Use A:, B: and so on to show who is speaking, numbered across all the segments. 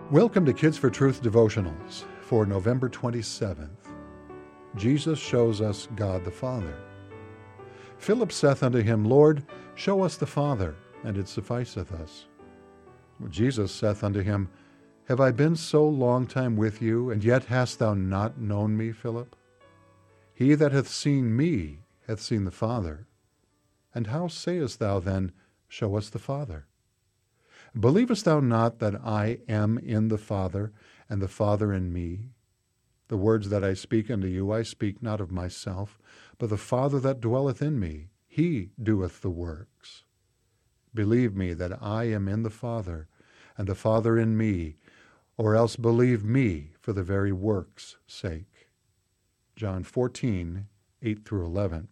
A: Welcome to Kids for Truth devotionals for November 27th. Jesus shows us God the Father. Philip saith unto him, Lord, show us the Father, and it sufficeth us. Jesus saith unto him, Have I been so long time with you, and yet hast thou not known me, Philip? He that hath seen me hath seen the Father. And how sayest thou then, Show us the Father? Believest thou not that I am in the Father, and the Father in me? The words that I speak unto you, I speak not of myself, but the Father that dwelleth in me, he doeth the works. Believe me that I am in the Father, and the Father in me, or else believe me for the very works' sake. John 14, 8 through 11.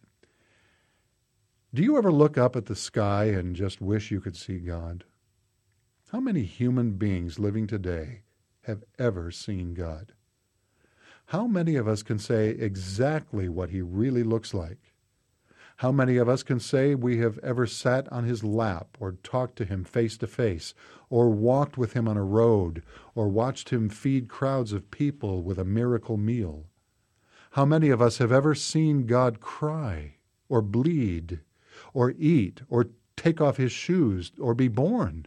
A: Do you ever look up at the sky and just wish you could see God? How many human beings living today have ever seen God? How many of us can say exactly what he really looks like? How many of us can say we have ever sat on his lap or talked to him face to face, or walked with him on a road, or watched him feed crowds of people with a miracle meal? How many of us have ever seen God cry, or bleed, or eat, or take off his shoes, or be born?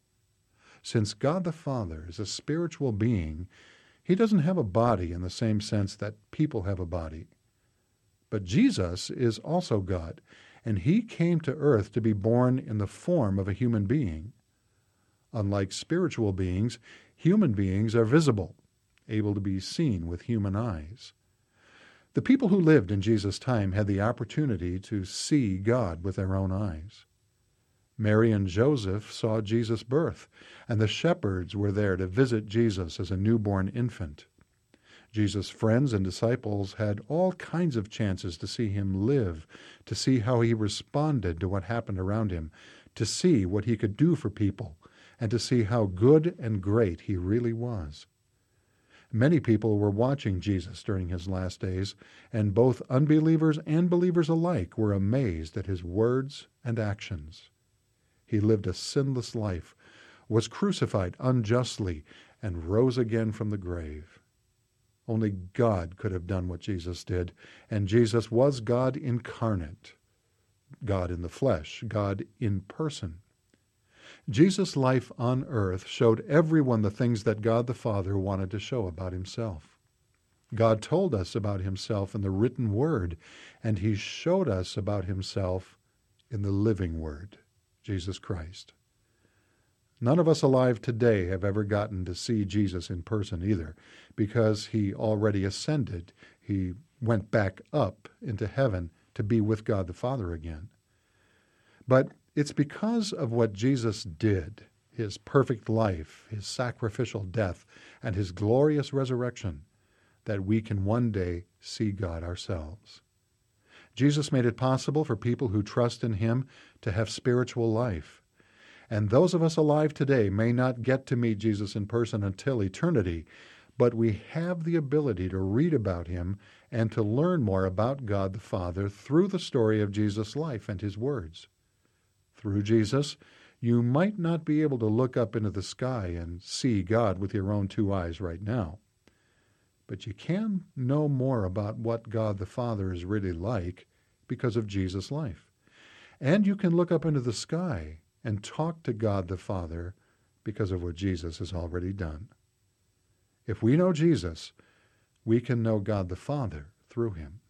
A: Since God the Father is a spiritual being, he doesn't have a body in the same sense that people have a body. But Jesus is also God, and he came to earth to be born in the form of a human being. Unlike spiritual beings, human beings are visible, able to be seen with human eyes. The people who lived in Jesus' time had the opportunity to see God with their own eyes. Mary and Joseph saw Jesus' birth, and the shepherds were there to visit Jesus as a newborn infant. Jesus' friends and disciples had all kinds of chances to see him live, to see how he responded to what happened around him, to see what he could do for people, and to see how good and great he really was. Many people were watching Jesus during his last days, and both unbelievers and believers alike were amazed at his words and actions. He lived a sinless life, was crucified unjustly, and rose again from the grave. Only God could have done what Jesus did, and Jesus was God incarnate, God in the flesh, God in person. Jesus' life on earth showed everyone the things that God the Father wanted to show about himself. God told us about himself in the written word, and he showed us about himself in the living word, Jesus Christ. None of us alive today have ever gotten to see Jesus in person either, because he already ascended. He went back up into heaven to be with God the Father again. But it's because of what Jesus did, his perfect life, his sacrificial death, and his glorious resurrection, that we can one day see God ourselves. Jesus made it possible for people who trust in him to have spiritual life. And those of us alive today may not get to meet Jesus in person until eternity, but we have the ability to read about him and to learn more about God the Father through the story of Jesus' life and his words. Through Jesus, you might not be able to look up into the sky and see God with your own two eyes right now. But you can know more about what God the Father is really like because of Jesus' life. And you can look up into the sky and talk to God the Father because of what Jesus has already done. If we know Jesus, we can know God the Father through him.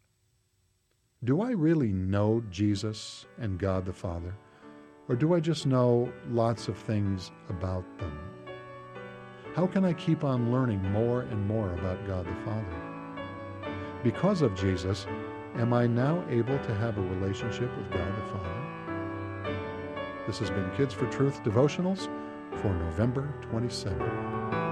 A: Do I really know Jesus and God the Father? Or do I just know lots of things about them? How can I keep on learning more and more about God the Father? Because of Jesus, am I now able to have a relationship with God the Father? This has been Kids for Truth devotionals for November 27.